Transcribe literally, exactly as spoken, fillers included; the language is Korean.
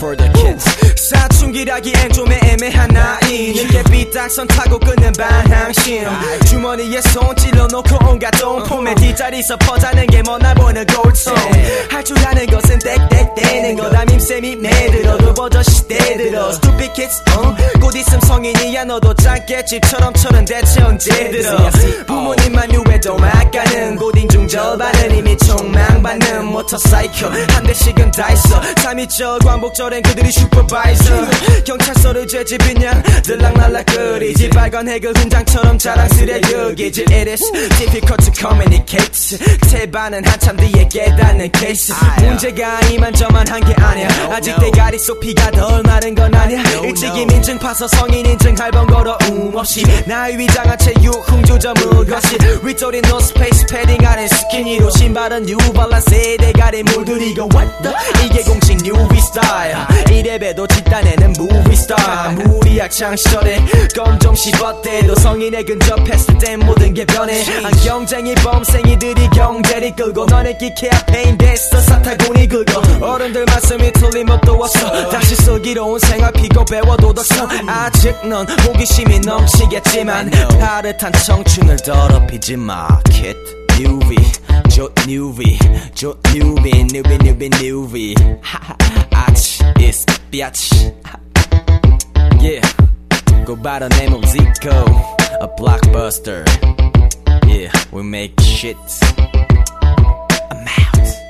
for the kids. 사춘기라기엔 좀 애매한 나이. 늦게 삐딱선 타고 끊는 방향심. 주머니에 손 찔러놓고 온갖 똥폼에 뒷자리서 퍼자는 게 뭐 날 보는 골치. 할 줄 아는 것은 땡땡땡는 거다. 밈쌤이 매들어도 버젓이 대들어. Stupid kids 어? 곧 있음 성인이야. 너도 짧게 집처럼 철은 대체 언제 들어. 부모님만 유해도 막가는 고딩 중 절반은 이미 총망받는 모터사이클 한 대씩은 다 있어. 삼이절 광복절엔 그들이 슈퍼바이저. 경찰서를 죄집이냐 들락날락거리지. 빨간 해그 훈장처럼 자랑스레 여기지. It is difficult to communicate. 태반은 한참 뒤에 깨닫는 케이스. 문제가 이만저만한 게 아니야. 아직 대가리 속 피가 덜 마른 건 아니야. 일찍이 민증 파서 성인 인증할 번거로 움 없이 나의 위장한 체육 흥조점을 거시. 윗돌인 노스페이스 패딩 아래 스키니로 신발은 뉴발란스에 대가리 물들이고 what the 이게 공식 뉴비 스타일. 이래봬도 뒷단에는 무비 스타. 무리학창 시절에 껌 좀 씹었대도 성인에 근접했을 땐 모든 게 변해. 안경쟁이 범생이들이 경제리 끌고 너네 끼케야 페인 됐어. 사타구니 긁어. 어른들 말씀이 틀림없도 없어. 다시 쓰기로 온 생활 피고 배워도 덕서. 아직 넌 호기심이 넘치겠지만 파릇한 청춘을 더럽히지 마 kid. 뉴비 조 뉴비 조 뉴비 뉴비 뉴비 뉴비 아치 is biatch. Yeah, go by the name of Zico, a blockbuster. Yeah, we make shit. I'm out.